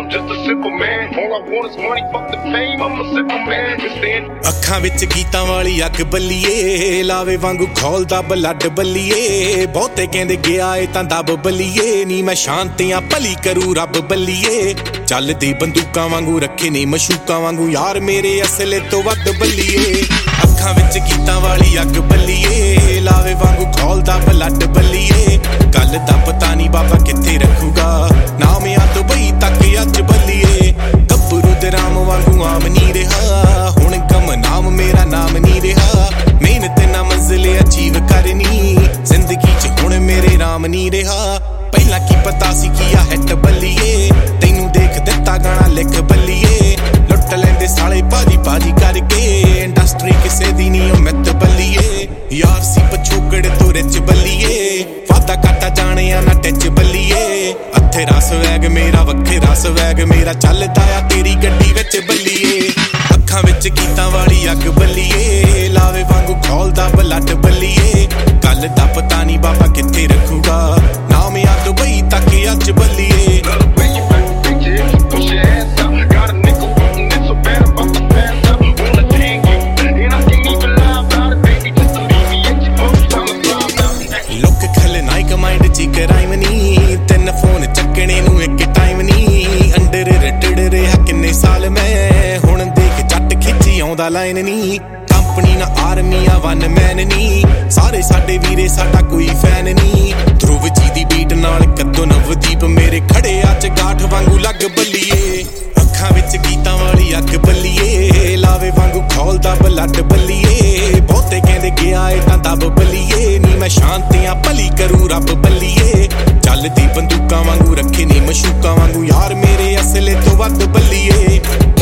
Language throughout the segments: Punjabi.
I'm just a simple man. All I want is money, fuck the fame. I'm a simple man. ਅੱਖਾਂ ਵਿੱਚ ਗੀਤਾਂ ਵਾਲੀ ਅੱਗ ਬੱਲੀਏ, ਲਾਵੇ ਵਾਂਗੂ ਖੋਲਦਾ ਬਲੱਡ ਬੱਲੀਏ। ਬਹੁਤੇ ਕਹਿੰਦੇ ਗਿਆ ਏ ਤਾਂ ਦੱਬ ਬੱਲੀਏ, ਨੀ ਮੈਂ ਸ਼ਾਂਤੀਆਂ ਭਲੀ ਕਰੂ ਰੱਬ ਬੱਲੀਏ। ਚੱਲਦੀ ਬੰਦੂਕਾਂ ਵਾਂਗੂ ਰੱਖੇ ਨੀ ਮਸ਼ੂਕਾਂ ਵਾਂਗੂ ਯਾਰ ਮੇਰੇ ਅਸਲੇ ਤੋਂ ਵੱਧ ਬੱਲੀਏ। ਅੱਖਾਂ ਵਿੱਚ ਗੀਤਾਂ ਵਾਲੀ ਅੱਗ ਬੱਲੀਏ, ਲਾਵੇ ਵਾਂਗੂ ਖੋਲਦਾ ਬਲੱਡ ਬੱਲੀਏ। ਗੱਲ ਦਾ ਪਤਾ ਨੀ ਬਾਬਾ ਕਿੱਥੇ ਰੱਖੂਗਾ, ਨਾਮ ਆ ਦੁਬਈ ਤੱਕ ਅੱਜ ਬੱਲੀਏ। ਗੱਭਰੂ ਦੇ ਰਾਮ ਵਾਂਗੂ ਆਮ ਨੀ ਰਿਹਾ, ਹੁਣ ਗਮ ਨਾਮ ਮੇਰਾ ਨਾਮ ਨੀ ਰਿਹਾ। ਮਿਹਨਤ ਨਾ ਮੰਜ਼ਿਲ ਅਚੀਵ ਕਰਨੀ, ਜ਼ਿੰਦਗੀ 'ਚ ਹੁਣ ਮੇਰੇ ਰਾਮ ਨੀ ਰਿਹਾ। ਪਹਿਲਾਂ ਕੀ ਪਤਾ ਸੀ ਕੀ ਆ ਹਿੱਟ ਬੱਲੀਏ, ਤੈਨੂੰ ਦੇਖ ਦਿੱਤਾ ਗਾਣਾ ਲਿਖ ਬੱਲੀਏ। ਲੁੱਟ ਲੈਂਦੇ ਸਾਲੇ ਭਾਜੀ ਭਾਜੀ ਕਰਕੇ, ਇੰਡਸਟਰੀ ਕਿਸੇ ਦੀ ਨੀ ਉਹ ਮਿੱਤ ਬੱਲੀਏ। ਯਾਰ ਸੀ ਪਛੋਕੜ ਤੋਂ ਰਿਚ ਬੱਲੀਏ, ਵਾਦਾ ਕਾਟਾ ਜਾਣਿਆ ਨਾ ਟਿੱਚ ਬੱਲੀਏ। ਅੱਥੇ ਰਸ ਵੈਗ ਮੇਰਾ ਵੱਖੇ ਰਸ ਵੈਗ ਮੇਰਾ, ਚੱਲਦਾ ਆ ਤੇਰੀ ਗੱਡੀ ਵਿੱਚ ਬੱਲੀਏ। ਅੱਖਾਂ ਵਿੱਚ ਗੀਤਾਂ ਵਾਲੀ ਅੱਗ ਬੱਲੀਏ, ਲਾਵੇ ਵਾਂਗੂ ਖੋਲਦਾ ਬਲੱਡ ਬੱਲੀਏ। ਗੱਲ ਦਾ ਪਤਾ ਨੀ ਬਾਬਾ ਕਿੱਥੇ ਰੱਖੂਗਾ, ਨਾਮ ਆ ਦੁਬਈ ਤੱਕ ਅੱਜ ਬੱਲੀਏ। ਲੋਕ ਖਲਨਾਇਕ ਮਾਈਂਡ 'ਚ ਕਰਾਈਮ ਨੀ, ਤਿੰਨ ਫੋਨ ਚੱਕਣੇ ਨੂੰ ਇੱਕ ਟਾਈਮ ਨੀ। ਅੰਡਰ ਰੇਟਡ ਰਿਹਾ ਕਿੰਨੇ ਸਾਲ ਮੈਂ, ਹੁਣ ਦੇਖ ਜੱਟ ਖਿੱਚੀ ਆਉਂਦਾ ਲਾਈਨ ਨੀ। ਕੰਪਨੀ ਨਾ ਆਰਮੀ ਆ ਵਨ ਮੈਨ ਨੀ, ਸਾਰੇ ਸਾਡੇ ਵੀਰੇ ਸਾਡਾ ਕੋਈ ਫੈਨ ਨੀ। ਧਰੁਵ ਜੀ ਦੀ ਬੀਟ ਨਾਲ ਕੱਦੋਂ ਨਵਦੀਪ ਮੇਰੇ ਖੜੇ ਆ ਚਗਾਠ ਵਾਂਗੂ ਲੱਗ ਬੱਲੀਏ। ਅੱਖਾਂ ਵਿੱਚ ਗੀਤਾਂ ਵਾਲੀ ਅੱਗ ਬੱਲੀਏ, ਲਾਵੇ ਵਾਂਗੂ ਖੋਲਦਾ ਬਲੱਡ ਬੱਲੀਏ। ਬਹੁਤੇ ਕਹਿੰਦੇ ਗਿਆ ਏ ਤਾਂ ਦੱਬ ਬੱਲੀਏ, ਨੀ ਮੈਂ ਸ਼ਾਂਤੀਆਂ ਭਲੀ ਕਰੂ ਰੱਬ ਬੱਲੀਏ। ਚੱਲਦੀ ਬੰਦੂਕਾਂ ਵਾਂਗੂ ਰੱਖੇ ਨੀ ਮਸ਼ੂਕਾਂ ਵਾਂਗੂ ਯਾਰ ਮੇਰੇ ਅਸਲੇ ਤੋਂ ਵੱਧ ਬੱਲੀਏ।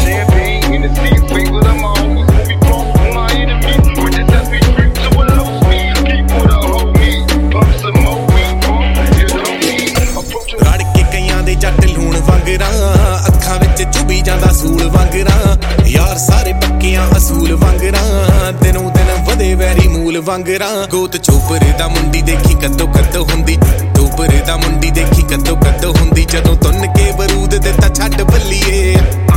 ਰੜ ਕੇ ਕਈਆਂ ਦੇ ਜੱਟ ਲੂਣ ਵਾਂਗਰਾਂ, ਅੱਖਾਂ ਵਿੱਚ ਚੁਭੀ ਜਾਂਦਾ ਸੂਲ ਵਾਂਗਰਾਂ। ਯਾਰ ਸਾਰੇ ਪੱਕਿਆਂ ਅਸੂਲ ਵਾਂਗਰਾਂ, ਦਿਨੋਂ ਦਿਨ ਵਧੇ ਵੈਰੀ ਮੂਲ ਵਾਂਗਰਾਂ। ਗੋਤ ਚੋਪਰ ਦਾ ਮੁੰਡੀ ਦੇਖੀ ਕਦੋਂ ਕਦੋਂ ਹੁੰਦੀ, ਚੋਪਰ ਦਾ ਮੁੰਡੀ ਦੇਖੀ ਕਦੋਂ ਕਦੋਂ ਹੁੰਦੀ। ਜਦੋਂ ਤੁੰਨ ਕੇ ਬਰੂਦ ਦਿੱਤਾ ਛੱਡ ਬੱਲੀਏ,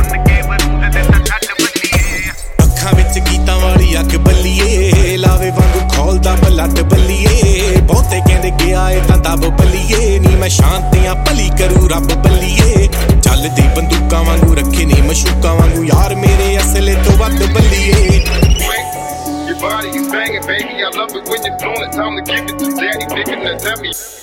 ਅੱਖਾਂ ਵਿੱਚ ਗੀਤਾਂ ਵਾਲੀ ਅੱਗ ਬੱਲੀਏ, ਲਾਵੇ ਵਾਂਗੂ ਖੋਲਦਾ ਬਲੱਡ ਬੱਲੀਏ। ਬਹੁਤੇ ਕਹਿੰਦੇ ਗਿਆ ਏ ਤਾਂ ਦੱਬ ਬੱਲੀਏ, ਨੀ ਮੈਂ ਸ਼ਾਂਤੀਆਂ ਭਲੀ ਕਰੂ ਰੱਬ ਬੱਲੀਏ। ਚੱਲਦੀ ਬੰਦੂਕਾਂ ਵਾਂਗੂ ਰੱਖੇ ਨੀ ਮਸ਼ੂਕਾਂ ਵਾਂਗੂ ਯਾਰ ਮੇਰੇ ਅਸਲੇ ਤੋਂ ਵੱਧ ਬੱਲੀਏ। Your body is banging, baby. I love it when you're doing it. Time to give it to daddy, picking the dummy.